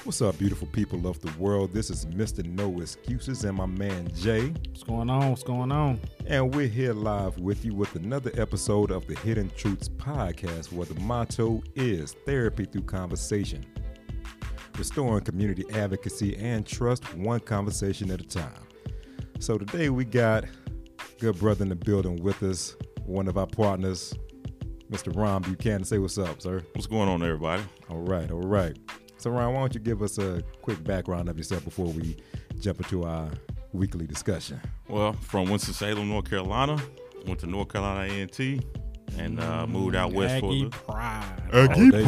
What's up, beautiful people of the world? This is Mr. No Excuses and my man Jay. What's going on? What's going on? And we're here live with you with another episode of the Hidden Truths podcast, where the motto is therapy through conversation. Restoring community advocacy and trust one conversation at a time. So today we got a good brother in the building with us, one of our partners, Mr. Ron Buchanan. Say what's up, sir. What's going on, everybody? All right. So, Ron, why don't you give us a quick background of yourself before we jump into our weekly discussion? Well, from Winston-Salem, North Carolina. Went to North Carolina A&T and moved out west for the Pride. Aggie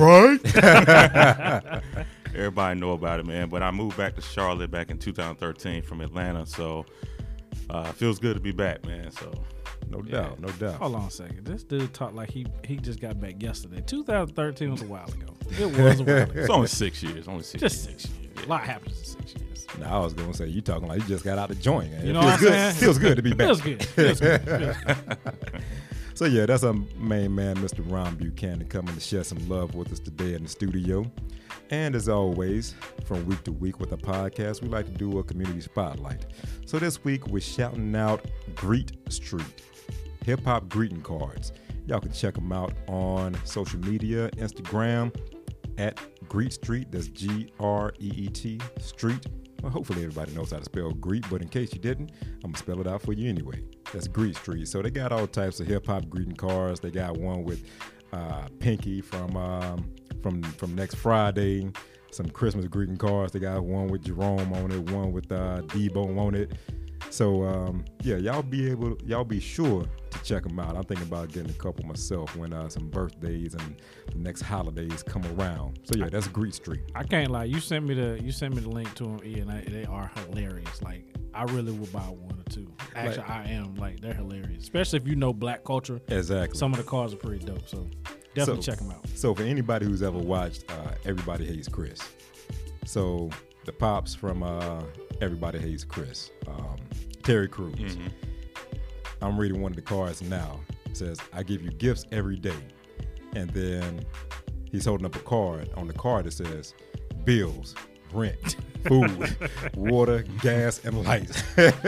Pride. Everybody know about it, man. But I moved back to Charlotte back in 2013 from Atlanta, so feels good to be back, man. So No doubt. Hold on a second. This dude talked like he just got back yesterday. 2013 was a while ago. It was a while ago. It's only 6 years. Just 6 years. A lot happens in 6 years. Now, I was going to say, you talking like you just got out the joint. You know what I'm saying? Feels good to be back. Feels good. So, yeah, that's our main man, Mr. Ron Buchanan, coming to share some love with us today in the studio. And as always, from week to week with our podcast, we like to do a community spotlight. So this week, we're shouting out Greet Street, hip-hop greeting cards. Y'all can check them out on social media, Instagram, at Greet Street. That's Greet Street. Well, hopefully everybody knows how to spell Greet, but in case you didn't, I'm going to spell it out for you anyway. That's Greet Street. So they got all types of hip-hop greeting cards. They got one with Pinky from next Friday, some Christmas greeting cards. They got one with Jerome on it, one with Debo on it. So yeah, y'all be sure to check them out. I'm thinking about getting a couple myself when some birthdays and the next holidays come around. So yeah, that's Greet Street. I can't lie. You sent me the link to them, and they are hilarious. Like, I really would buy one or two. Actually, I am. Like, they're hilarious, especially if you know Black culture. Exactly. Some of the cards are pretty dope. So definitely check them out. So for anybody who's ever watched Everybody Hates Chris, so the pops from Everybody Hates Chris, Terry Crews. Mm-hmm. I'm reading one of the cards now. It says, I give you gifts every day. And then he's holding up a card. On the card it says, bills, rent, food, water, gas, and lights.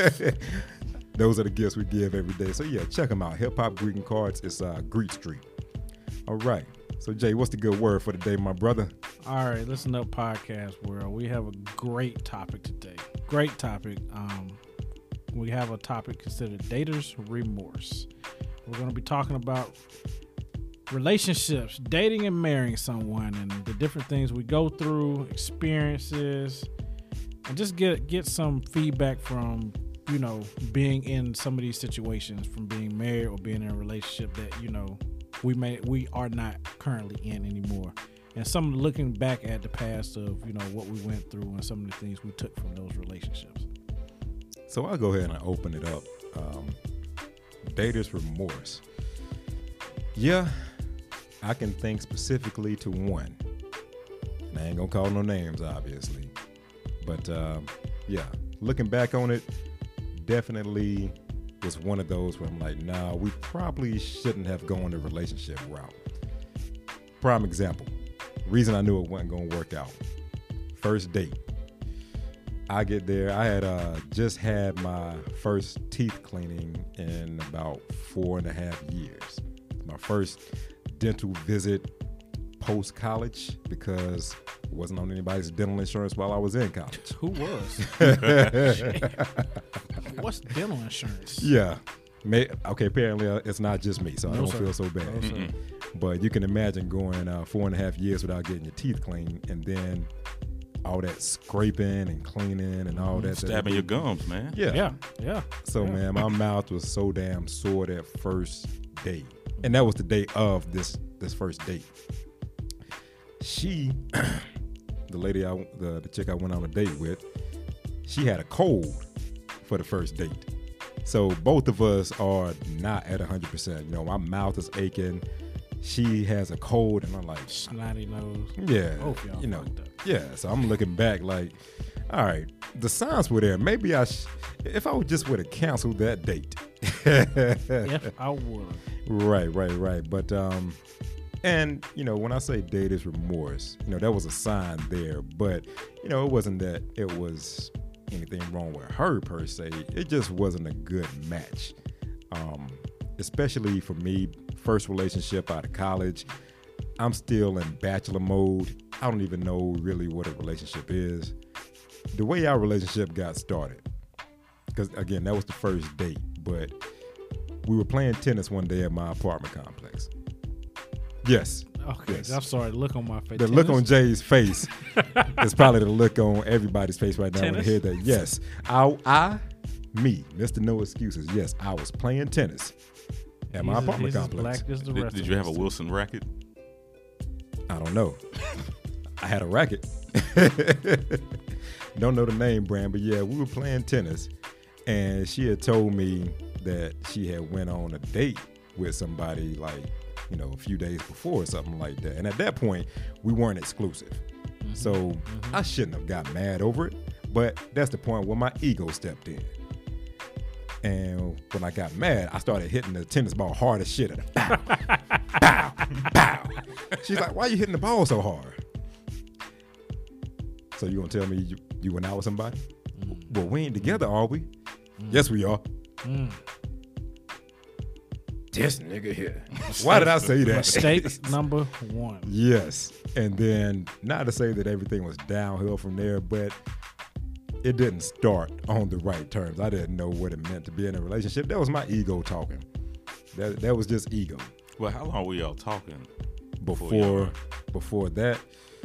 Those are the gifts we give every day. So yeah, check them out. Hip Hop Greeting Cards. It's Greet Street. All right. So Jay, what's the good word for today, my brother? All right, listen up, podcast world. We have a great topic today. Great topic. We have a topic considered dater's remorse. We're going to be talking about relationships, dating and marrying someone, and the different things we go through, experiences, and just get some feedback from, being in some of these situations, from being married or being in a relationship that, we are not currently in anymore. And some looking back at the past of, what we went through and some of the things we took from those relationships. So I'll go ahead and open it up. Dater's remorse. Yeah, I can think specifically to one. And I ain't gonna call no names, obviously. But yeah, looking back on it, definitely was one of those where I'm like, nah, we probably shouldn't have gone the relationship route. Prime example. Reason I knew it wasn't gonna work out. First date. I get there. I had just had my first teeth cleaning in about 4.5 years. My first dental visit post-college because it wasn't on anybody's dental insurance while I was in college. Who was? What's dental insurance? Yeah. Okay, apparently it's not just me, so I don't feel so bad. No, but you can imagine going 4.5 years without getting your teeth cleaned, and then all that scraping and cleaning and all that. Stabbing your gums, man. Yeah. So, man, my mouth was so damn sore that first day. And that was the day of this first date. She, the lady, the chick I went on a date with, she had a cold for the first date. So both of us are not at 100%. My mouth is aching. She has a cold, and I'm like, snotty nose. Yeah, both y'all fucked up. Yeah. So I'm looking back like, all right, the signs were there. Maybe if I just would have canceled that date. If I would. Right. But And, when I say dater's remorse, there was a sign there, but, it wasn't that it was anything wrong with her per se. It just wasn't a good match. Especially for me, first relationship out of college. I'm still in bachelor mode. I don't even know really what a relationship is. The way our relationship got started, because again, that was the first date, but we were playing tennis one day at my apartment complex. Yes. Okay, yes. I'm sorry. The look on my face. The look on Jay's face is probably the look on everybody's face right now when they hear that. Yes. Me, Mr. No Excuses. Yes, I was playing tennis at my apartment complex. Did you have a Wilson racket? I don't know. I had a racket. Don't know the name brand, but yeah, we were playing tennis, and she had told me that she had went on a date with somebody like, a few days before or something like that. And at that point, we weren't exclusive. Mm-hmm. So I shouldn't have got mad over it, but that's the point where my ego stepped in. And when I got mad, I started hitting the tennis ball hard as shit. And bow, bow, bow. She's like, why are you hitting the ball so hard? So you gonna tell me you went out with somebody? Well, we ain't together, are we? Yes, we are. This nigga here. Why did I say that? Mistake number one. Yes. And then, not to say that everything was downhill from there, but it didn't start on the right terms. I didn't know what it meant to be in a relationship. That was my ego talking. That was just ego. Well, how long were y'all talking? Before that,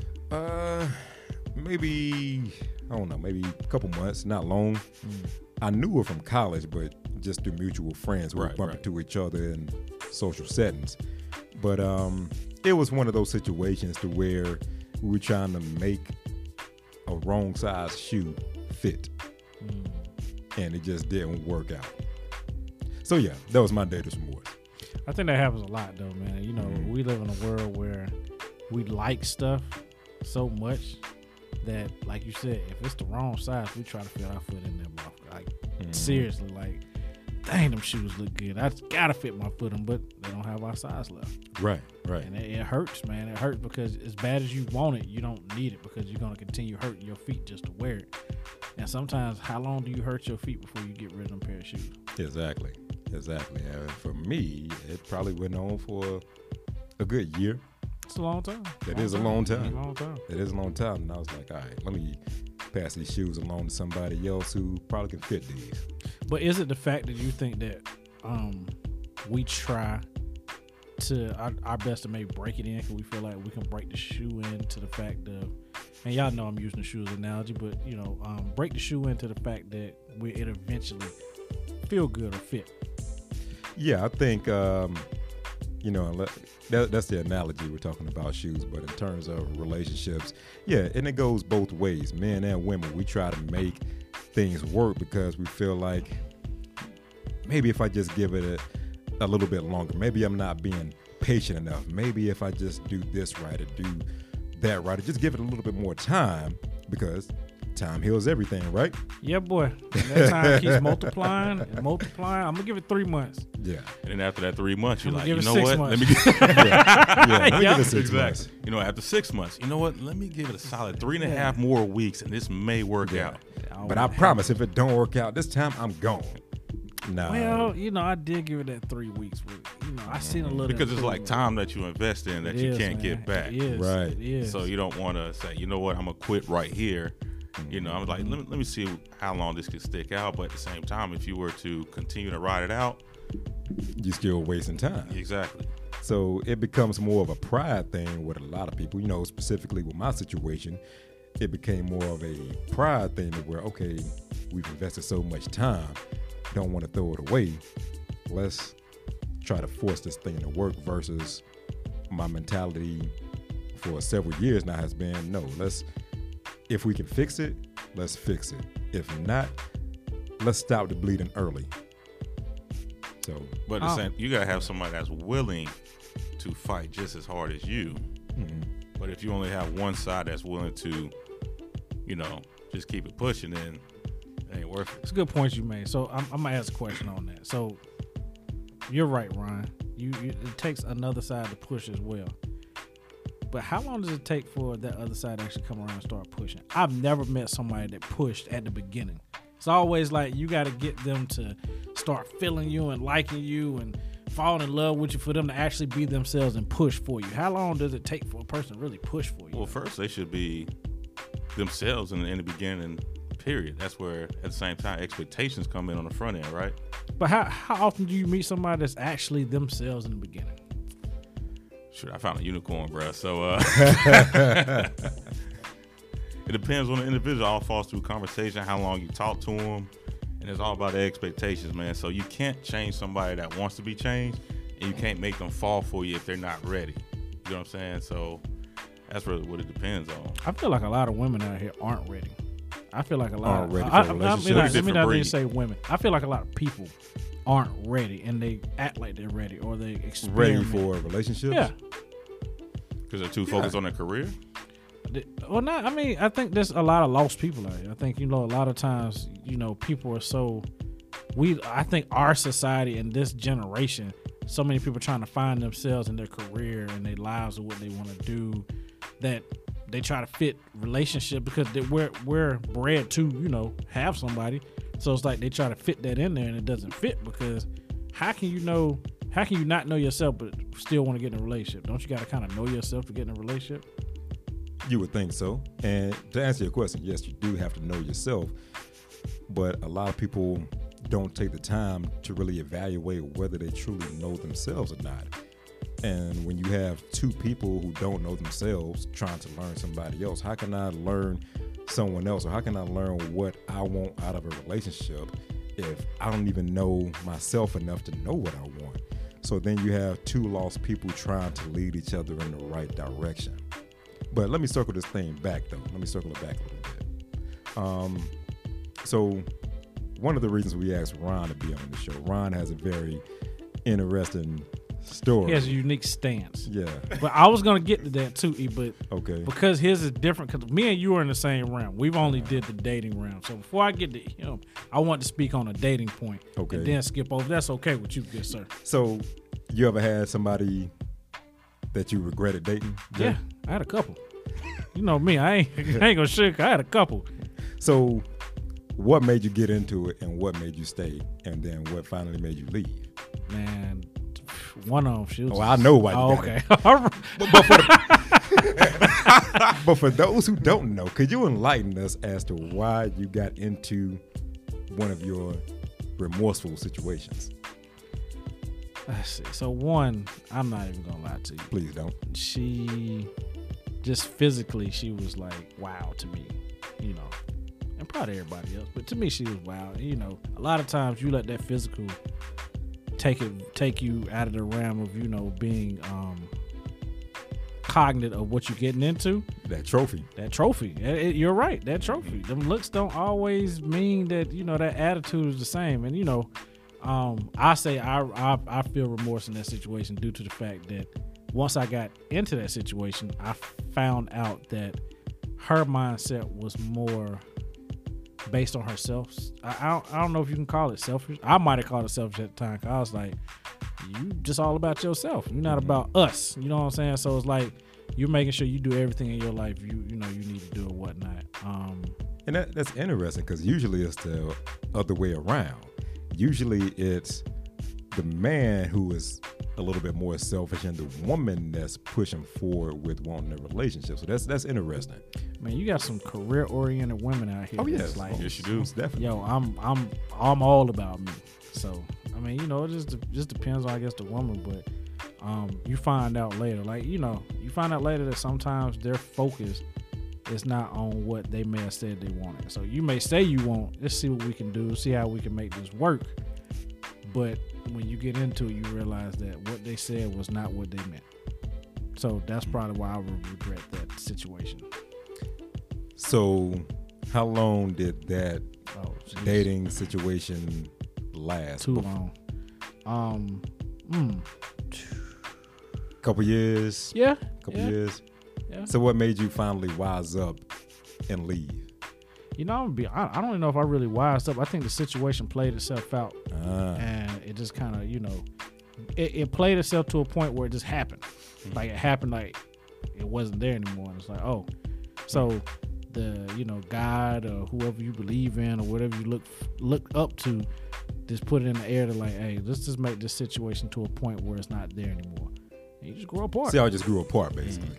maybe, I don't know, maybe a couple months, not long. I knew her from college, but just through mutual friends. We bumped into each other in social settings. But it was one of those situations to where we were trying to make a wrong size shoe fit. And it just didn't work out. So yeah, that was my dater's remorse. I think that happens a lot though, man. We live in a world where we like stuff so much that, like you said, if it's the wrong size, we try to fit our foot in there, like seriously, like, dang, them shoes look good. I gotta fit my foot in, but they don't have our size left. Right. And it hurts, man. It hurts because as bad as you want it, you don't need it because you're gonna continue hurting your feet just to wear it. And sometimes, how long do you hurt your feet before you get rid of them pair of shoes? Exactly. For me, it probably went on for a good year. It's a long time. It is a long time. It is a long time. And I was like, all right, let me pass these shoes along to somebody else who probably can fit these. But is it the fact that you think that we try to our best to maybe break it in because we feel like we can break the shoe into the fact of, and y'all know I'm using the shoe as an analogy, but break the shoe into the fact that it eventually feel good or fit. Yeah, I think that's the analogy we're talking about shoes, but in terms of relationships, yeah, and it goes both ways. Men and women, we try to make things work because we feel like maybe if I just give it a little bit longer, maybe I'm not being patient enough. Maybe if I just do this right or do that right, or just give it a little bit more time, because time heals everything, right? Yeah, boy. That time keeps multiplying and multiplying. I'm gonna give it 3 months. Yeah. And then after that 3 months, you're like, you know what? Months. Let me give it 6 months. After 6 months, you know what? Let me give it a solid 3.5 more weeks, and this may work out. But I promise, if it don't work out this time, I'm gone. Nah. Well, I did give it that 3 weeks. I seen a little because it's like time that you invest in that you can't get back. It is. Right. It is. So you don't want to say, you know what? I'm gonna quit right here. I was like, let me see how long this could stick out. But at the same time, if you were to continue to ride it out, you're still wasting time. Exactly. So it becomes more of a pride thing with a lot of people. Specifically with my situation, it became more of a pride thing where, okay, we've invested so much time, don't want to throw it away. Let's try to force this thing to work, versus my mentality for several years now has been, no, if we can fix it, let's fix it. If not, let's stop the bleeding early. So, but the same, you gotta have somebody that's willing to fight just as hard as you. Mm-hmm. But if you only have one side that's willing to, just keep it pushing, then it ain't worth it. It's a good point you made. So I'm gonna ask a question on that. So you're right, Ryan. It takes another side to push as well. But how long does it take for that other side to actually come around and start pushing? I've never met somebody that pushed at the beginning. It's always like you got to get them to start feeling you and liking you and falling in love with you for them to actually be themselves and push for you. How long does it take for a person to really push for you? Well, first they should be themselves in the beginning, period. That's where at the same time expectations come in on the front end, right? But how often do you meet somebody that's actually themselves in the beginning? Sure, I found a unicorn, bro. So it depends on the individual. All falls through conversation, how long you talk to them, and it's all about the expectations, man. So you can't change somebody that wants to be changed, and you can't make them fall for you if they're not ready. You know what I'm saying? So that's really what it depends on. I feel like a lot of women out here aren't ready. I feel like a lot Aren't ready for a relationship. Let me not even say women. I feel like a lot of people aren't ready, and they act like they're ready, or they experiment. Ready for a relationship? Yeah. Because they're too focused on their career? Well, not. I mean, I think there's a lot of lost people out here. I think, a lot of times, people are so. I think our society and this generation, so many people trying to find themselves in their career and their lives and what they want to do, that they try to fit relationship because we're bred to, have somebody. So it's like they try to fit that in there and it doesn't fit because how can you not know yourself but still want to get in a relationship? Don't you got to kind of know yourself to get in a relationship? You would think so. And to answer your question, yes, you do have to know yourself. But a lot of people don't take the time to really evaluate whether they truly know themselves or not. And when you have two people who don't know themselves trying to learn somebody else, how can I learn someone else, or how can I learn what I want out of a relationship if I don't even know myself enough to know what I want? So then you have two lost people trying to lead each other in the right direction. But let me circle this thing back, though. Let me circle it back a little bit. So one of the reasons we asked Ron to be on the show, Ron has a very interesting story. He has a unique stance. Yeah. But I was going to get to that too, E, but Okay. because his is different, because me and you are in the same round. We've only did the dating round. So before I get to him, I want to speak on a dating point. Okay. And then skip over. That's okay with you, good sir. So you ever had somebody that you regretted dating? Jay? Yeah, I had a couple. You know me, I ain't gonna shake. I had a couple. So what made you get into it and what made you stay? And then what finally made you leave? Man, one of them, she was. Oh, I know why you Oh, got okay. But for those who don't know, could you enlighten us as to why you got into one of your remorseful situations? Let's see. So one, I'm not even gonna lie to you. Please don't. She just physically, she was like wow to me, and probably everybody else, but to me she was wow. A lot of times you let that physical take you out of the realm of being cognizant of what you're getting into. That trophy. You're right, that trophy. Them looks don't always mean that that attitude is the same. And I say I feel remorse in that situation due to the fact that once I got into that situation, I found out that her mindset was more based on herself. I don't know if you can call it selfish. I might have called it selfish at the time, because I was like, you just all about yourself. You're not about us. You know what I'm saying? So it's like you're making sure you do everything in your life you need to do or whatnot. And that's interesting, because usually it's the other way around. Usually it's the man who is a little bit more selfish and the woman that's pushing forward with wanting a relationship. So that's interesting. Man, you got some career-oriented women out here. Oh yeah, like, Yes, you do. Most definitely. yo, I'm all about me. So I mean, it just depends on, I guess, the woman. But you find out later, that sometimes their focus is not on what they may have said they wanted. So you may say you want, let's see what we can do, see how we can make this work. But when you get into it, you realize that what they said was not what they meant. So that's probably why I would regret that situation. So how long did that Jeez. dating situation last? Too long. Couple years? Yeah. Couple years? Yeah. So what made you finally wise up and leave? I'm gonna be. I don't even know if I really wised up. I think the situation played itself out, and it just kind of, it played itself to a point where it just happened. Like it happened, like it wasn't there anymore. And it's like, oh, so the God or whoever you believe in or whatever you look up to, just put it in the air to like, hey, let's just make this situation to a point where it's not there anymore. And you just grow apart. See, y'all just grew apart basically.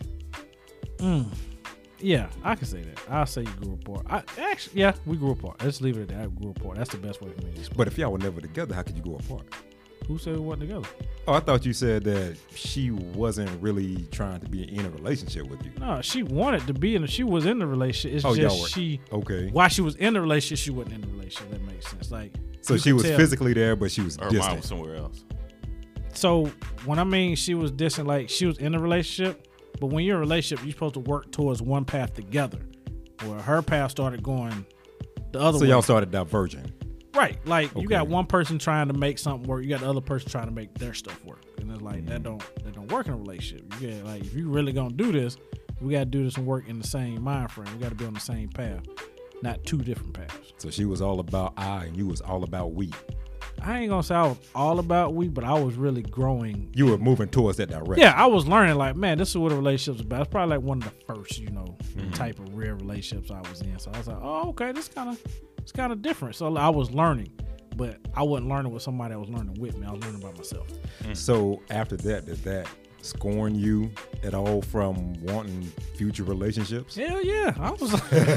Yeah, I can say that. I'll say you grew apart. We grew apart. Let's leave it at that. I grew apart. That's the best way for me to explain. But if y'all were never together, how could you grow apart? Who said we wasn't together? Oh, I thought you said that she wasn't really trying to be in a relationship with you. No, she wanted to be she was in the relationship. It's just okay. While she was in the relationship, she wasn't in the relationship. That makes sense. Like, so she was physically there, but she was her distant. mind was somewhere else. So when I mean she was distant, like she was in a relationship, but when you're in a relationship, you're supposed to work towards one path together. Where her path started going the other way. So y'all started diverging. Right. Like Okay. you got one person trying to make something work, you got the other person trying to make their stuff work. And it's like that don't work in a relationship. You get like if you really gonna do this, we gotta do this and work in the same mind frame. We gotta be on the same path. Not two different paths. So she was all about I and you was all about we. I ain't gonna say I was all about we, but I was really growing. You were moving towards that direction. Yeah, I was learning like, man, this is what a relationship's about. It's probably like one of the first, type of real relationships I was in. So I was like, oh, okay, it's kind of different. So I was learning, but I wasn't learning with somebody that was learning with me. I was learning by myself. So after that, did that scorn you at all from wanting future relationships? Hell yeah, I was.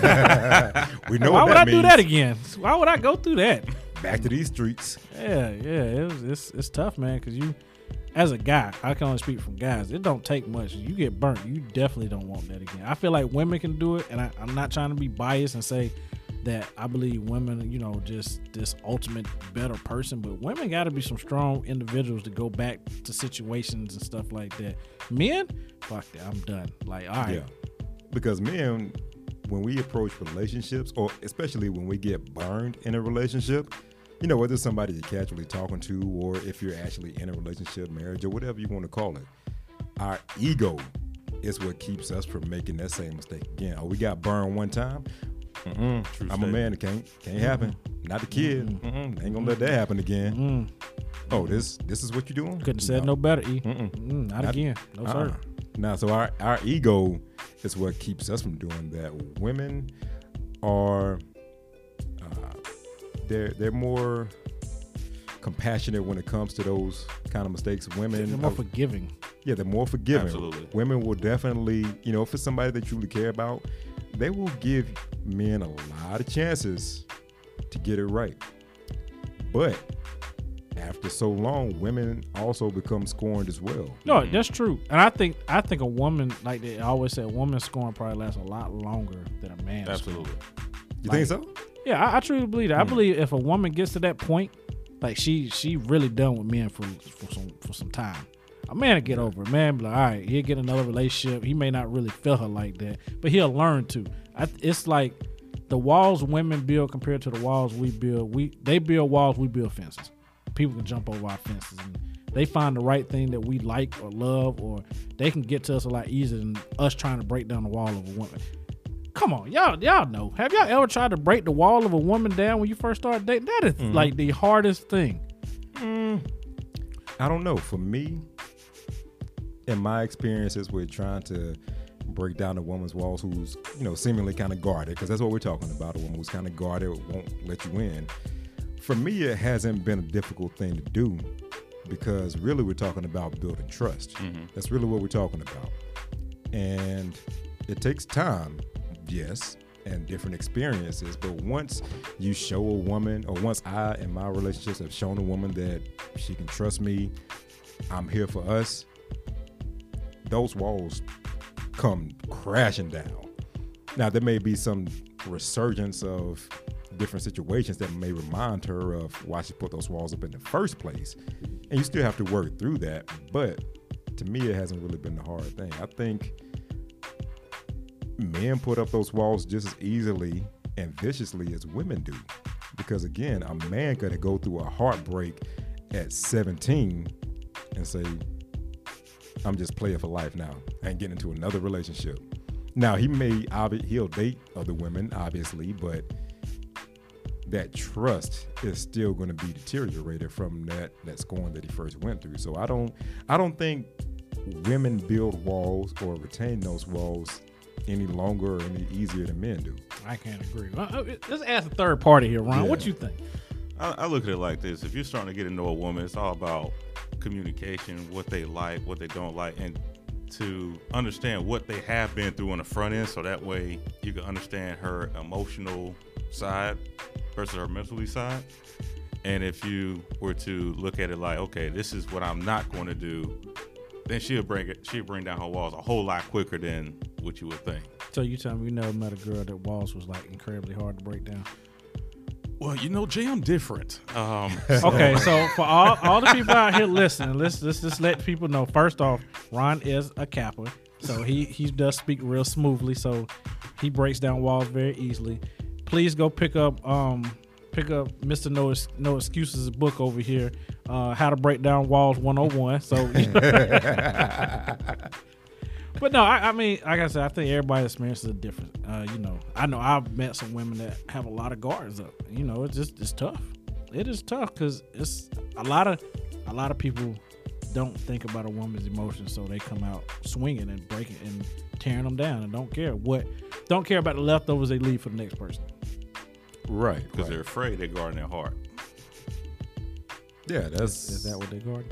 We know Why what would that I means. do that again? Why would I go through that? Back to these streets. Yeah, it's tough, man. Because you, as a guy, I can only speak from guys. It don't take much. You get burnt. You definitely don't want that again. I feel like women can do it, and I'm not trying to be biased and say that I believe women, just this ultimate better person. But women got to be some strong individuals to go back to situations and stuff like that. Men, fuck that. I'm done. Like, all right. Yeah. Because men, when we approach relationships, or especially when we get burned in a relationship, whether it's somebody you're casually talking to or if you're actually in a relationship, marriage, or whatever you want to call it, our ego is what keeps us from making that same mistake again. Oh, we got burned one time. I'm a man. It can't happen. Not the kid. Ain't gonna let that happen again. Oh, this is what you're doing? Couldn't have said no better. Not again. No sir. Now, so our ego is what keeps us from doing that. Women are they're more compassionate when it comes to those kind of mistakes. Women They're more forgiving. Yeah, they're more forgiving. Absolutely. Women will definitely, if it's somebody they truly care about, they will give men a lot of chances to get it right. But after so long, women also become scorned as well. No, that's true. And I think a woman, like they always say, a woman scoring probably lasts a lot longer than a man. Absolutely. You think so? Yeah, I truly believe that. I believe if a woman gets to that point, like she really done with men for some time. A man will get over it. Man be like, all right, he'll get another relationship. He may not really feel her like that, but he'll learn to. It's like the walls women build compared to the walls we build. They build walls, we build fences. People can jump over our fences and they find the right thing that we like or love, or they can get to us a lot easier than us trying to break down the wall of a woman. Come on, y'all know. Have y'all ever tried to break the wall of a woman down when you first start dating? That is like the hardest thing. I don't know. For me, in my experiences with trying to break down a woman's walls who's, seemingly kind of guarded, because that's what we're talking about, a woman who's kind of guarded, won't let you in. For me, it hasn't been a difficult thing to do because really we're talking about building trust. That's really what we're talking about. And it takes time, yes, and different experiences. But once you show a woman, or once I, in my relationships, have shown a woman that she can trust me, I'm here for us, those walls come crashing down. Now, there may be some resurgence of different situations that may remind her of why she put those walls up in the first place. And you still have to work through that. But to me, it hasn't really been the hard thing. I think men put up those walls just as easily and viciously as women do. Because again, a man could go through a heartbreak at 17 and say, I'm just playing for life now and get into another relationship. Now, he'll date other women, obviously, but that trust is still going to be deteriorated from that scorn that he first went through. So I don't think women build walls or retain those walls any longer or any easier than men do. I can't agree. Let's ask a third party here, Ron. Yeah. What you think? I look at it like this. If you're starting to get to know a woman, it's all about communication, what they like, what they don't like, and to understand what they have been through on the front end, so that way you can understand her emotional side versus her mentally side. And if you were to look at it like, okay, this is what I'm not going to do, then she'll bring down her walls a whole lot quicker than what you would think. So you tell me you never met a girl that walls was like incredibly hard to break down? Well, Jay, I'm different. Okay, so for all the people out here listening, let's just let people know. First off, Ron is a Kappa, so he does speak real smoothly, so he breaks down walls very easily. Please go pick up Mr. No Excuses' book over here, How to Break Down Walls 101. So, but no, I mean, like I said, I think everybody's experiences are different. I know I've met some women that have a lot of guards up. It's tough. It is tough because it's a lot of people don't think about a woman's emotions, so they come out swinging and breaking and tearing them down and don't care about the leftovers they leave for the next person. Right. Because they're afraid they're guarding their heart. Yeah, Is that what they guard?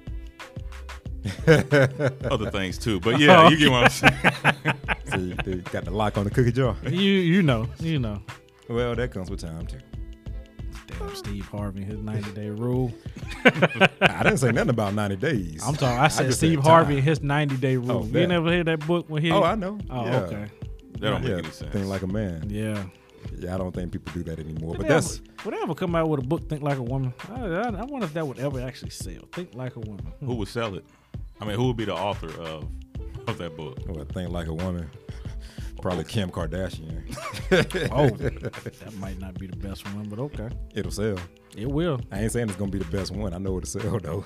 Other things too, but yeah, you get what I'm saying. So they got the lock on the cookie jar. You know. Well, that comes with time too. Damn Steve Harvey, his 90-day rule. I didn't say nothing about 90 days. I'm talking. I said just Steve said Harvey time. and his 90-day rule. Oh, You that. never heard that book when he? Oh, I know. Oh, Yeah. okay. That don't make any sense. Think like a man. Yeah. Yeah, I don't think people do that anymore. Would But they that's ever come out with a book, Think Like a Woman? I wonder if that would ever actually sell. Think Like a Woman. Who would sell it? I mean, who would be the author of that book? think like a woman. Probably Kim Kardashian. Oh, that might not be the best one, but okay. It'll sell. It will. I ain't saying it's gonna be the best one. I know it'll sell though.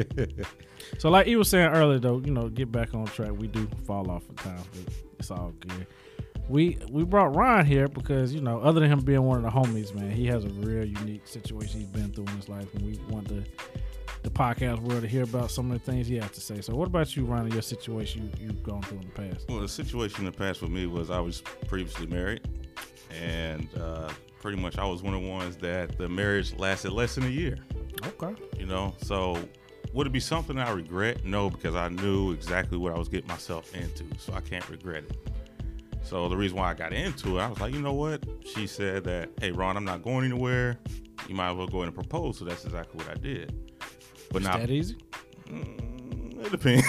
So like you were saying earlier, though, get back on track. We do fall off at times, but it's all good. We brought Ron here because, other than him being one of the homies, man, he has a real unique situation he's been through in his life, and we want the podcast world to hear about some of the things he has to say. So what about you, Ron, and your situation you've gone through in the past? Well, the situation in the past with me was I was previously married, and pretty much I was one of the ones that the marriage lasted less than a year. Okay. So would it be something I regret? No, because I knew exactly what I was getting myself into, so I can't regret it. So the reason why I got into it, I was like, you know what? She said that, hey, Ron, I'm not going anywhere. You might as well go in and propose. So that's exactly what I did. But Is now, that easy? It depends.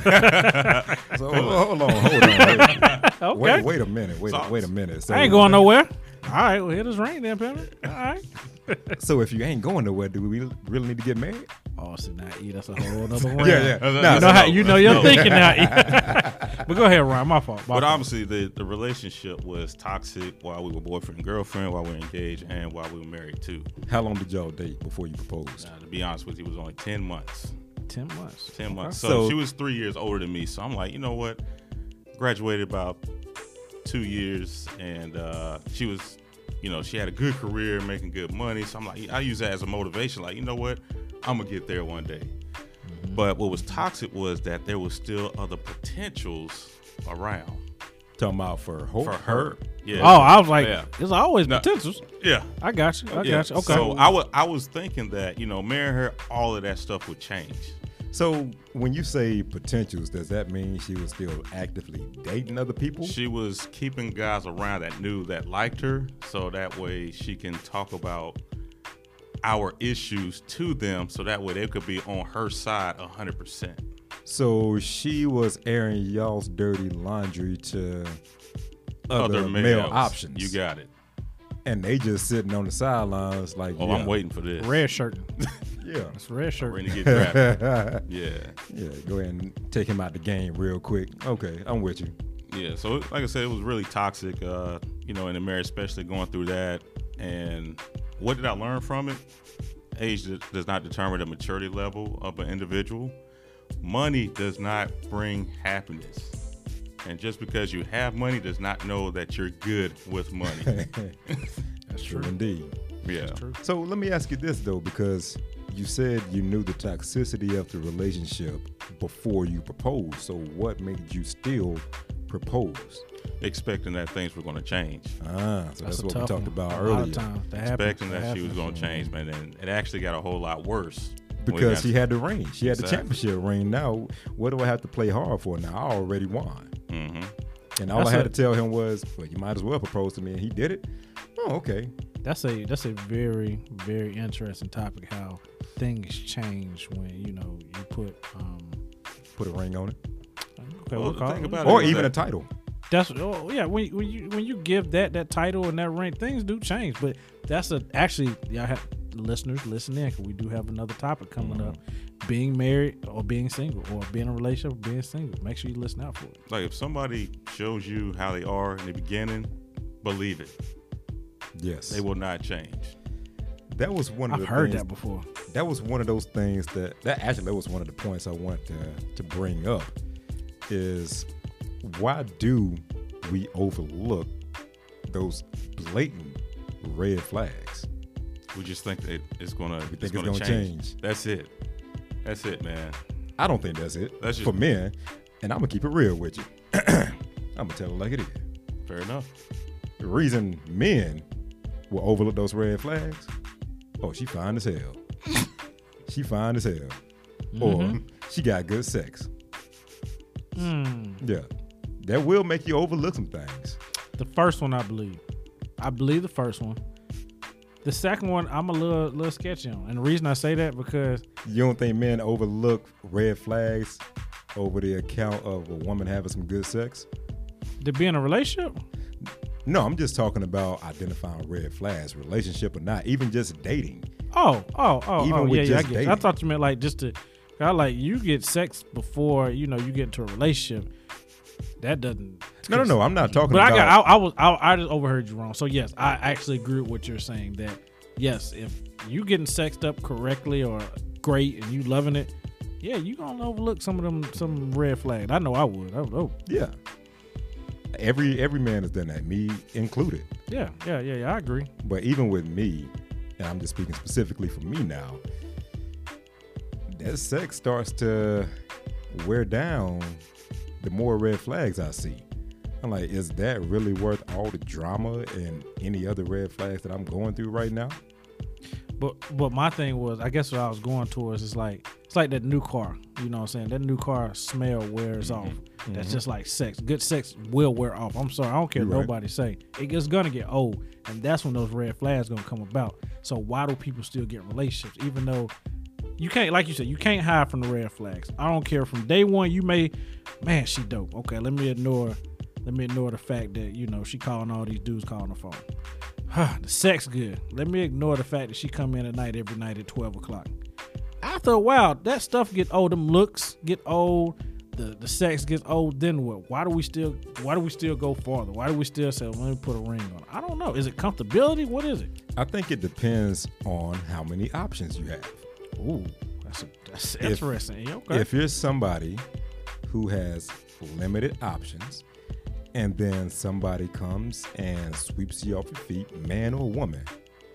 So hold on. Okay. Wait a minute. Wait a minute. So, I ain't going nowhere. All right, well, hit us rain then, Pamela. All right. So if you ain't going nowhere, do we really need to get married? Oh, so now, E, that's a whole other round. Yeah. You know your thinking now, E. But go ahead, Ron. My fault. But obviously, the relationship was toxic while we were boyfriend and girlfriend, while we were engaged, and while we were married, too. How long did y'all date before you proposed? To be honest with you, it was only 10 months. 10 months. 10 months. Okay. So So- she was 3 years older than me. So I'm like, you know what? Graduated about 2 years, and she was, she had a good career, making good money. So I'm like, I use that as a motivation. Like, you know what? I'm going to get there one day. Mm-hmm. But what was toxic was that there was still other potentials around. Talking about for her. Yeah. Oh, I was like, Yeah. there's always No. potentials. Yeah. I got you. Okay. So I was thinking that, marrying her, all of that stuff would change. So when you say potentials, does that mean she was still actively dating other people? She was keeping guys around that liked her, so that way she can talk about our issues to them, so that way they could be on her side 100%. So she was airing y'all's dirty laundry to other male males. options. You got it. And they just sitting on the sidelines like, Oh, yeah. I'm waiting for this. Red shirt. Yeah. It's red shirt. Ready to get drafted. Yeah. Yeah, go ahead and take him out the game real quick. Okay, I'm with you. Yeah, so like I said, it was really toxic, in the marriage, especially going through that. And what did I learn from it? Age does not determine the maturity level of an individual. Money does not bring happiness. And just because you have money does not know that you're good with money. That's true indeed. Yeah. That's true. So let me ask you this though, because you said you knew the toxicity of the relationship before you proposed. So what made you still propose? Expecting that things were going to change. So that's a what we tough talked one. about A lot of earlier. times that Expecting happens. that she was going to change, man. And it actually got a whole lot worse. when we Because got she had the ring. She had the Exactly. championship ring. Now, what do I have to play hard for? Now, I already won. Mhm. And all That's I had a- to tell him was, well, you might as well propose to me. And he did it. Oh, okay. That's a very, very interesting topic. How things change when you put Put a ring on it. okay, Well, we'll the call thing it. about it Or is even that- a title. That's when you give that title and that rank, things do change. But that's actually y'all have listeners listen in, because we do have another topic coming up: being married or being single, or being in a relationship or being single. Make sure you listen out for it. Like if somebody shows you how they are in the beginning, believe it. Yes. They will not change. That was one of I've the heard things, that before. That was one of those things that was one of the points I wanted to bring up is why do we overlook those blatant red flags? We just think that it's gonna change. That's it. That's it, man. I don't think that's it. That's just- for men, and I'm gonna keep it real with you. I'm gonna tell it like it is. Fair enough. The reason men will overlook those red flags, oh, she fine as hell. She fine as hell. Or she got good sex. Yeah. That will make you overlook some things. The first one, I believe the first one. The second one, I'm a little sketchy on, and the reason I say that because You don't think men overlook red flags over the account of a woman having some good sex? to be in a relationship. No, I'm just talking about identifying red flags, relationship or not, even just dating. Even with yeah, I just get it. I dating. thought you meant like just to, I like you get sex before you get into a relationship. That doesn't. No. I'm not talking But about. I just overheard you wrong. So yes, I actually agree with what you're saying. That yes, if you getting sexed up correctly or great and you loving it, yeah, you gonna overlook some red flags. I know I would. Yeah. Every man has done that, me included. Yeah. I agree. But even with me, and I'm just speaking specifically for me now, that sex starts to wear down the more red flags I see. I'm like, is that really worth all the drama and any other red flags that I'm going through right now? But my thing was, I guess what I was going towards is like, it's like that new car. You know what I'm saying? That new car smell wears off. That's just like sex. Good sex will wear off. I'm sorry. I don't care what nobody say. It's going to get old. And that's when those red flags going to come about. So why do people still get in relationships? Even though you can't, like you said, you can't hide from the red flags. I don't care. From day one, you may, man, she dope. Okay, let me ignore the fact that, she calling all these dudes calling the phone. The sex good. Let me ignore the fact that she come in every night at 12 o'clock. After a while, that stuff get old. Them looks get old. The sex gets old. Then what? Why do we still go farther? Why do we still say, let me put a ring on it? I don't know. Is it comfortability? What is it? I think it depends on how many options you have. Ooh, that's interesting. Okay. If you're somebody who has limited options, and then somebody comes and sweeps you off your feet, man or woman,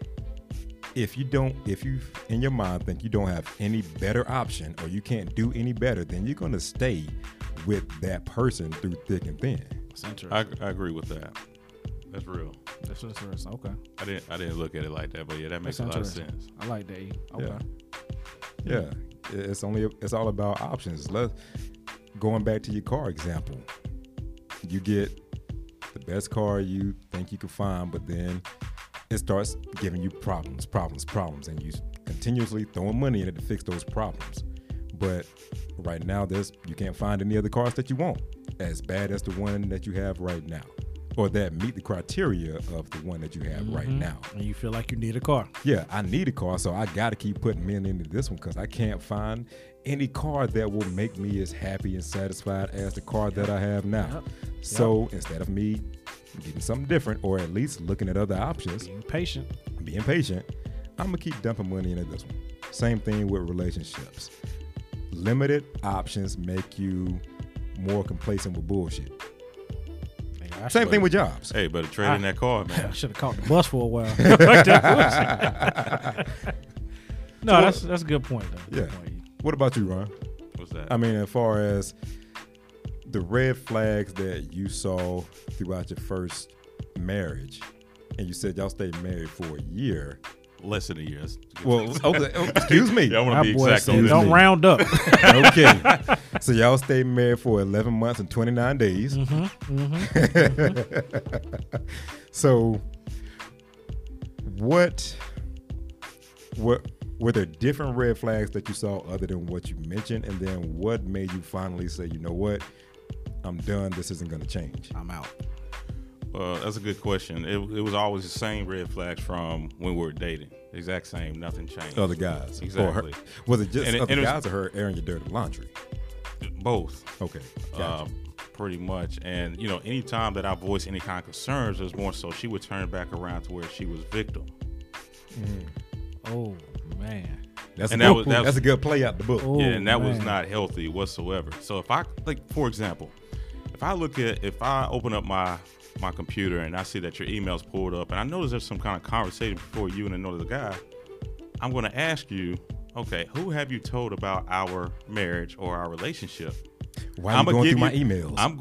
if you in your mind think you don't have any better option or you can't do any better, then you're going to stay with that person through thick and thin. That's interesting. I agree with that. That's real. That's interesting. Okay. I didn't look at it like that, but yeah, that makes a lot of sense. I like that. Okay. Yeah. It's all about options. Going back to your car example, you get the best car you think you can find, but then it starts giving you problems, and you continuously throwing money in it to fix those problems. But right now, you can't find any other cars that you want as bad as the one that you have right now, or that meet the criteria of the one that you have right now. And you feel like you need a car. Yeah, I need a car, so I got to keep putting men into this one because I can't find any car that will make me as happy and satisfied as the car that I have now. So instead of me getting something different, or at least looking at other options, Being patient, I'm going to keep dumping money into this one. Same thing with relationships. Limited options make you more complacent with bullshit. Yeah, Same thing with jobs. Hey, better trade in that car, I man. should have caught the bus for a while. No, that's a good point, though. Yeah. Good point. What about you, Ron? What's that? I mean, as far as the red flags that you saw throughout your first marriage, and you said y'all stayed married for a year. Less than a year. Well, excuse me. Yeah, I want My to be boy exact said, on this. don't round up. Okay. So y'all stayed married for 11 months and 29 days. So what were there different red flags that you saw other than what you mentioned? And then what made you finally say, you know what, I'm done. This isn't going to change. I'm out. That's a good question. It was always the same red flags from when we were dating. Exact same. Nothing changed. Other guys. Exactly. Or her, was it just And other it was- guys or her airing your dirty laundry? Both. Okay. Gotcha. Pretty much. And, you know, anytime that I voiced any kind of concerns, it was more so she would turn back around to where she was victim. Oh, man. That's and a that good, was- that's a good play out the book. Oh, Yeah, and that was man. not healthy whatsoever. So if I, like, for example, if I open up my computer and I see that your email's pulled up and I notice there's some kind of conversation before you and another guy, I'm going to ask you, okay, who have you told about our marriage or our relationship? Why are you going through my emails? I'm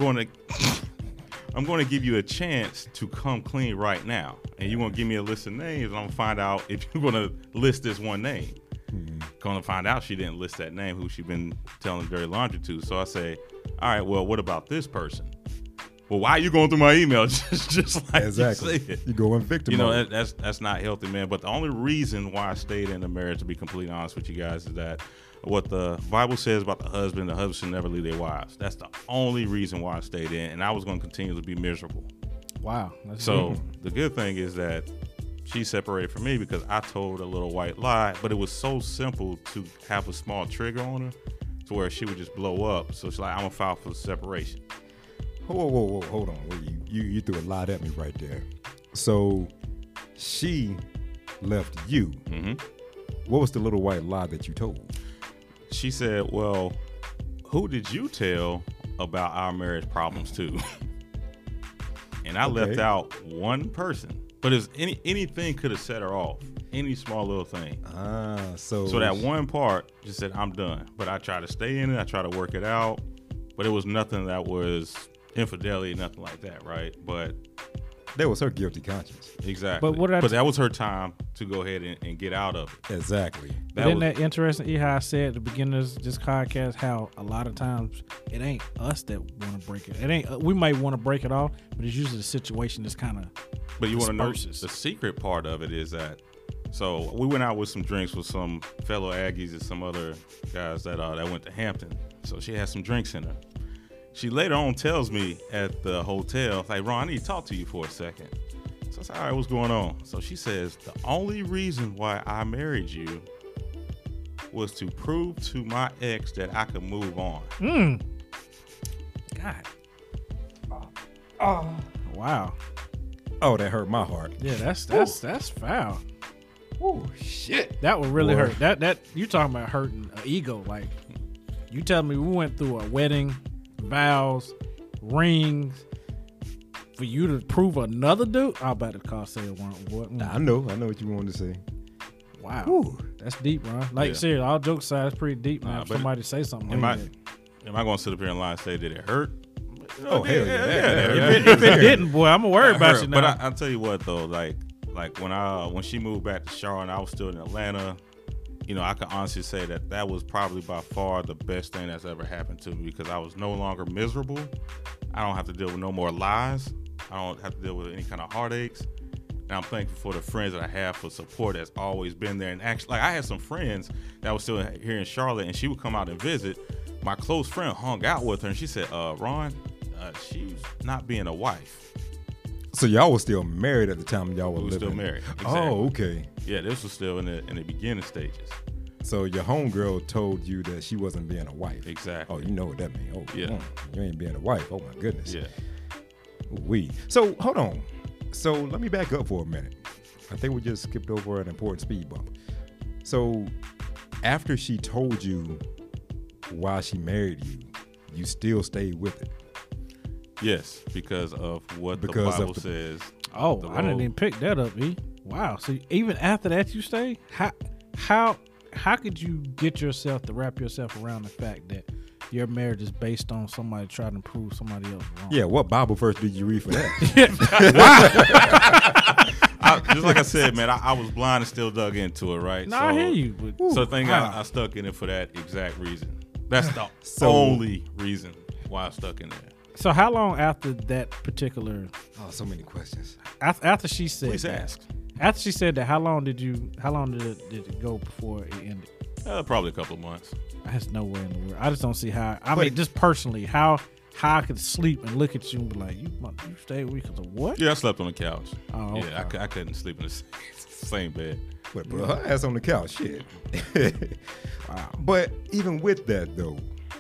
going to give you a chance to come clean right now. And you're going to give me a list of names and I'm going to find out if you're going to list this one name. Going to find out she didn't list that name who she been telling dirty laundry to. So I say, all right, well, what about this person? Well, why are you going through my email? just like Exactly. you said. You go in victim You know, mode. that's not healthy, man. But the only reason why I stayed in the marriage, to be completely honest with you guys, is that what the Bible says about the husband should never leave their wives. That's the only reason why I stayed in, and I was going to continue to be miserable. Wow. That's So good. the good thing is that she separated from me because I told a little white lie, but it was so simple to have a small trigger on her to where she would just blow up. So she's like, I'm going to file for separation. Whoa, hold on. Wait, you threw a lot at me right there. So she left you. Mm-hmm. What was the little white lie that you told? She said, well, who did you tell about our marriage problems to? And I left out one person. But it's anything could have set her off. Any small little thing. So that one part just said, I'm done. But I tried to stay in it. I tried to work it out. But it was nothing that was infidelity, nothing like that, right? But that was her guilty conscience. exactly. But that was her time to go ahead and get out of it. Exactly. Isn't that interesting? How I said at the beginning of this podcast, how a lot of times it ain't us that want to break it. It ain't. We might want to break it off, but it's usually the situation that's kind of. But you want to know disperses. the secret part of it is that. So we went out with some drinks with some fellow Aggies and some other guys that went to Hampton. So she had some drinks in her. She later on tells me at the hotel, like, Ron, I need to talk to you for a second. So I said, all right, what's going on? So she says, the only reason why I married you was to prove to my ex that I could move on. God. Wow. Oh, that hurt my heart. Yeah, that's foul. Oh shit. That would really Boy. hurt. That you talking about hurting an ego? Like you tell me we went through a wedding, vows, rings, for you to prove another dude. I'll bet the car say it won't. What? I know what you wanted to say. Wow, Whew. that's deep, Ron. Like Yeah. seriously, all jokes aside, it's pretty deep. Nah, Now, if but somebody say something, Am like I that. going to sit up here and lie and say, did it hurt? Oh, hell yeah. If it didn't, boy, I'm gonna worry That about hurt. you now. But I'll tell you what, though, like when she moved back to Charlotte and I was still in Atlanta, you know, I can honestly say that was probably by far the best thing that's ever happened to me because I was no longer miserable. I don't have to deal with no more lies. I don't have to deal with any kind of heartaches. And I'm thankful for the friends that I have for support that's always been there. And actually, like I had some friends that was still here in Charlotte and she would come out and visit. My close friend hung out with her and she said, Ron, she's not being a wife. So y'all was still married at the time y'all were We were living. still married. Exactly. Oh, okay. Yeah, this was still in the beginning stages. So your homegirl told you that she wasn't being a wife. Exactly. Oh, you know what that means. Oh, Yeah. You ain't being a wife. Oh my goodness. Yeah. So hold on. So let me back up for a minute. I think we just skipped over an important speed bump. So after she told you why she married you, you still stayed with it. Yes, because of what the Because of Bible the- says. Oh, The I didn't road. even pick that up, E. Wow. So even after that, you stay? How could you get yourself to wrap yourself around the fact that your marriage is based on somebody trying to prove somebody else wrong? Yeah, what Bible verse did you read for that? Just like I said, man, I was blind and still dug into it, right? No, I hear you. But, So the thing, wow. I stuck in it for that exact reason. That's the So- only reason why I stuck in there. So how long after that particular Oh, so many questions. after she said Please that, ask. after she said that, how long did it go before it ended? Probably a couple of months. That's no way in the world. I just don't see how. I But- mean, just personally, how I could sleep and look at you and be like, you stayed with me because of what? Yeah, I slept on the couch. Oh, Yeah, okay. I couldn't sleep in the same bed. But put her ass on the couch, shit. Wow. But even with that, though,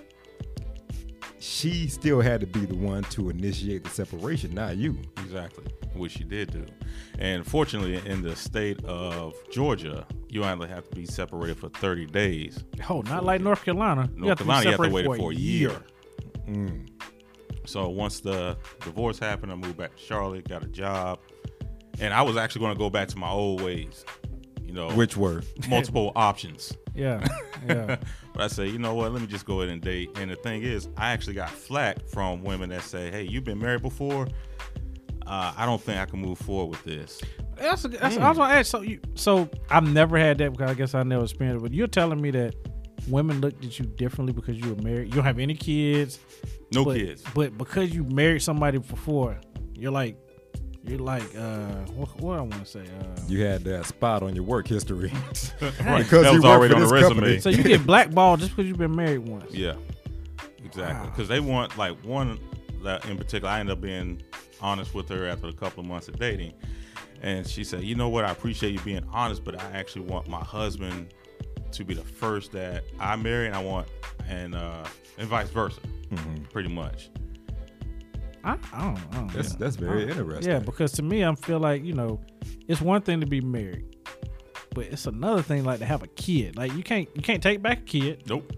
she still had to be the one to initiate the separation, not you. Exactly, which she did do. And fortunately, in the state of Georgia, you only have to be separated for 30 days. Oh, not like North Carolina. North Carolina, you have to separated wait for a year. Mm. So once the divorce happened, I moved back to Charlotte, got a job, and I was actually going to go back to my old ways. You know, Which were? multiple options. Yeah, yeah. But I say, you know what? Let me just go ahead and date. And the thing is, I actually got flack from women that say, "Hey, you've been married before. I don't think I can move forward with this." That's I was gonna ask. So I've never had that because I guess I never experienced it. But you're telling me that women looked at you differently because you were married. You don't have any kids. No but, kids. But because you married somebody before, you're like what I want to say. You had that spot on your work history. Right. Because That you was work already for on the this resume. company. So you get blackballed just because you've been married once. Yeah, exactly. Wow. Because they want, like, one that in particular, I ended up being honest with her after a couple of months of dating. And she said, you know what, I appreciate you being honest, but I actually want my husband to be the first that I marry, and vice versa, pretty much. I don't know. That's very interesting. Yeah, because to me, I feel like, it's one thing to be married, but it's another thing like to have a kid. Like you can't take back a kid. Nope.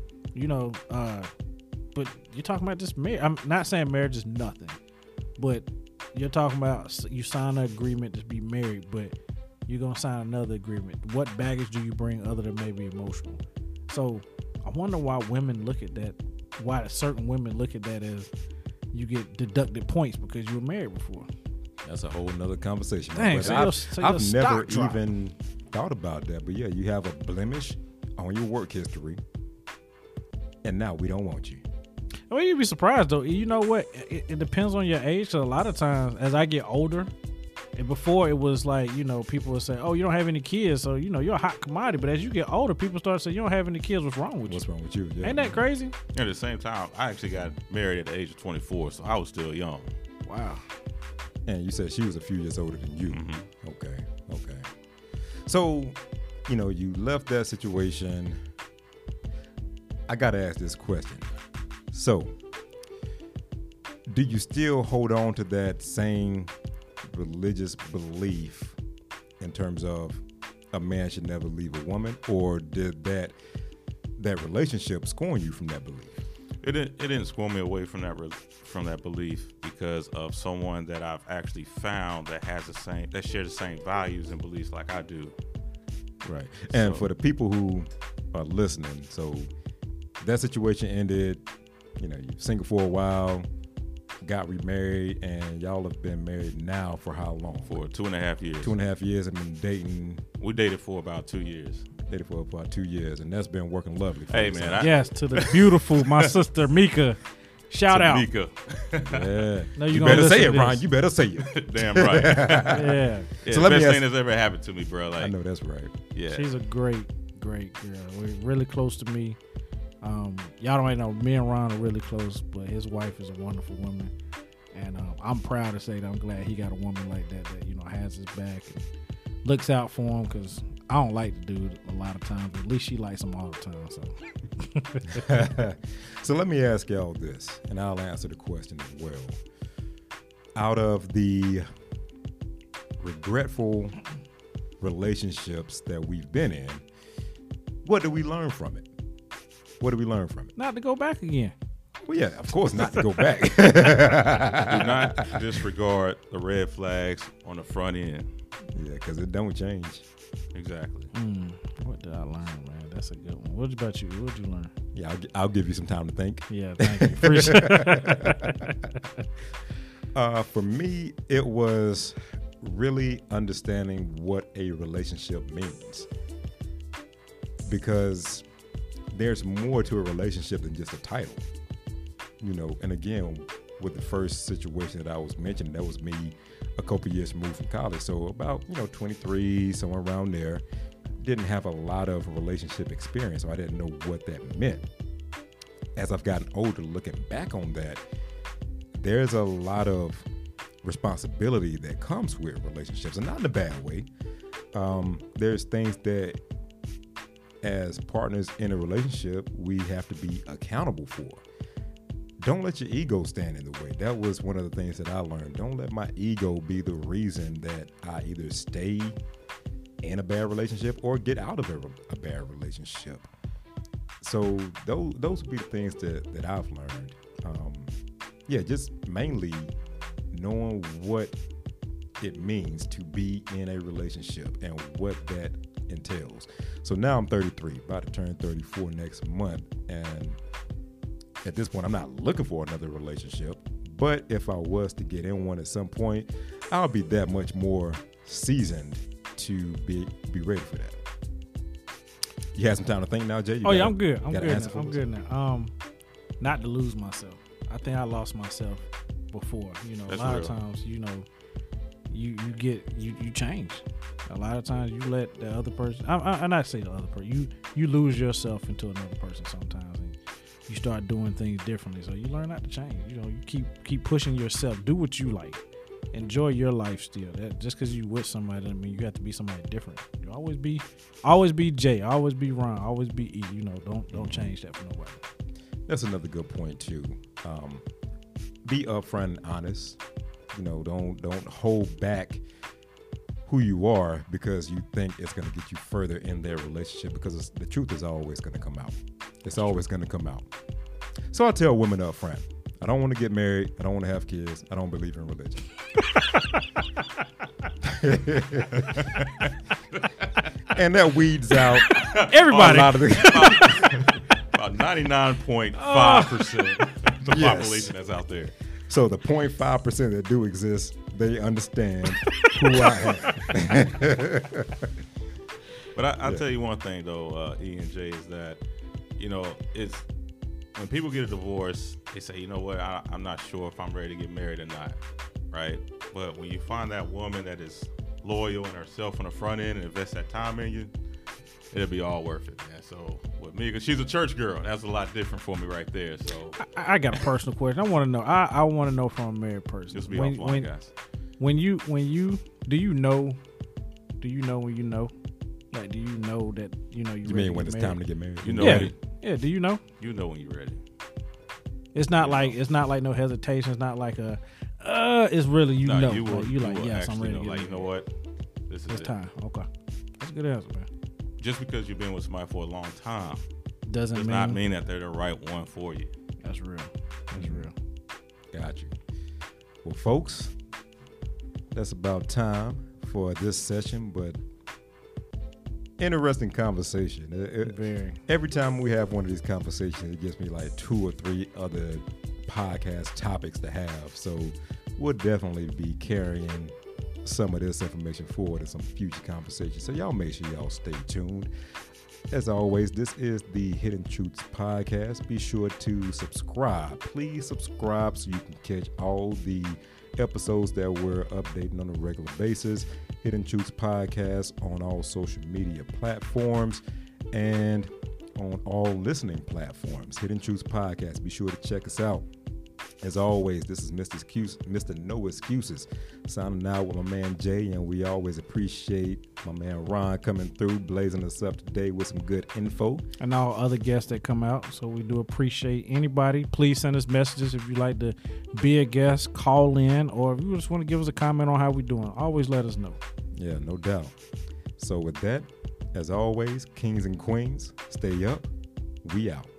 But you're talking about just marriage. I'm not saying marriage is nothing, but you're talking about you sign an agreement to be married, but you're gonna sign another agreement. What baggage do you bring other than maybe emotional? So I wonder why women look at that. Why certain women look at that as you get deducted points because you were married before. That's a whole nother conversation. Dang, But so I've your never stock dropped. even thought about that. But yeah, you have a blemish on your work history, and now we don't want you. Well, you'd be surprised though. You know what? It depends on your age. So a lot of times, as I get older, and before it was like people would say, "Oh, you don't have any kids, so you're a hot commodity." But as you get older, people start saying, "You don't have any kids. What's wrong with you?" What's wrong with you? Yeah. Ain't that crazy? At the same time, I actually got married at the age of 24, so I was still young. Wow. And you said she was a few years older than you. Mm-hmm. Okay. So, you left that situation. I got to ask this question. So, do you still hold on to that same religious belief in terms of a man should never leave a woman, or did that relationship scorn you from that belief? It didn't score me away from that belief because of someone that I've actually found that share the same values and beliefs like I do. Right. And So- for the people who are listening, so that situation ended, you're single for a while, got remarried, and y'all have been married now for how long? For 2.5 years. 2.5 years, and been dating. We dated for about 2 years. Dated for about 2 years, and that's been working lovely for Hey, you, man, so- Yes, to the beautiful my sister Mika. Shout out. Mika. Yeah. No, you gonna better listen say to it, this. Ryan. You better say it. Damn right. Yeah, Yeah, So the let me best ask- thing that's ever happened to me, bro. Like, I know that's right. yeah. she's a great girl. We're really close to me. Y'all don't know, me and Ron are really close, but his wife is a wonderful woman, and I'm proud to say that I'm glad he got a woman like that has his back and looks out for him, because I don't like the dude a lot of times, but at least she likes him all the time. So So let me ask y'all this, and I'll answer the question as well. Out of the regretful relationships that we've been in, what do we learn from it? What do we learn from it? not to go back again. Well, yeah, of course not to go back. Do not disregard the red flags on the front end. Yeah, because it don't change. Exactly. What did I learn, man? That's a good one. What about you? What did you learn? Yeah, I'll give you some time to think. Yeah, thank you. Appreciate it. For me, it was really understanding what a relationship means. Because there's more to a relationship than just a title. You know, and again, with the first situation that I was mentioning, that was me a couple years removed from college. So about, 23, somewhere around there. Didn't have a lot of relationship experience, so I didn't know what that meant. As I've gotten older, looking back on that, there's a lot of responsibility that comes with relationships, and not in a bad way. There's things that as partners in a relationship, we have to be accountable for. Don't let your ego stand in the way. That was one of the things that I learned. Don't let my ego be the reason that I either stay in a bad relationship or get out of a bad relationship. So those would be the things that I've learned. Just mainly knowing what it means to be in a relationship and what that entails. So now I'm 33, about to turn 34 next month, and at this point I'm not looking for another relationship, but if I was to get in one at some point, I'll be that much more seasoned to be ready for that. You had some time to think now, Jay? I'm good. I'm good now. Not to lose myself. I think I lost myself before. A lot of times, you change. A lot of times you let the other person. I not say the other person. You lose yourself into another person sometimes, and you start doing things differently. So you learn not to change. You keep pushing yourself. Do what you like. Enjoy your life still. That just because you with somebody doesn't mean you have to be somebody different. You always be Jay, always be Ron, always be E. Don't change that for nobody. That's another good point too. Be upfront and honest. Don't hold back who you are because you think it's going to get you further in their relationship, because the truth is always going to come out. It's always going to come out. So I tell women up front, I don't want to get married. I don't want to have kids. I don't believe in religion. And that weeds out everybody. A lot of about 99.5% of the population that's out there. So the 0.5% that do exist, they understand who I am. But I'll tell you one thing though, E and J, is that it's when people get a divorce, they say, I'm not sure if I'm ready to get married or not, right? But when you find that woman that is loyal and herself on the front end and invest that time in you, it'll be all worth it, man. So with me, because she's a church girl, that's a lot different for me right there. So I got a personal question. I want to know. I want to know from a married person. Just be offline, guys. Do you know? When you know? Like, do you know that you mean when it's time to get married? Ready. Yeah. Do you know? You know when you're ready. It's not like no hesitation. It's not like it's really You I'm ready. You know what? This is time. Okay, that's a good answer, man. Just because you've been with somebody for a long time does not mean that they're the right one for you. That's real. Got you. Well, folks, that's about time for this session, but interesting conversation. Very. Every time we have one of these conversations, it gives me like 2 or 3 other podcast topics to have. So we'll definitely be carrying some of this information forward in some future conversations. So y'all make sure y'all stay tuned. As always, this is the Hidden Truths Podcast. Be sure to subscribe. Please subscribe so you can catch all the episodes that we're updating on a regular basis. Hidden Truths Podcast on all social media platforms and on all listening platforms. Hidden Truths Podcast. Be sure to check us out. As always, this is Mr. No Excuses, signing out with my man Jay, and we always appreciate my man Ron coming through, blazing us up today with some good info. And all other guests that come out, so we do appreciate anybody. Please send us messages if you'd like to be a guest, call in, or if you just want to give us a comment on how we're doing. Always let us know. Yeah, no doubt. So with that, as always, kings and queens, stay up. We out.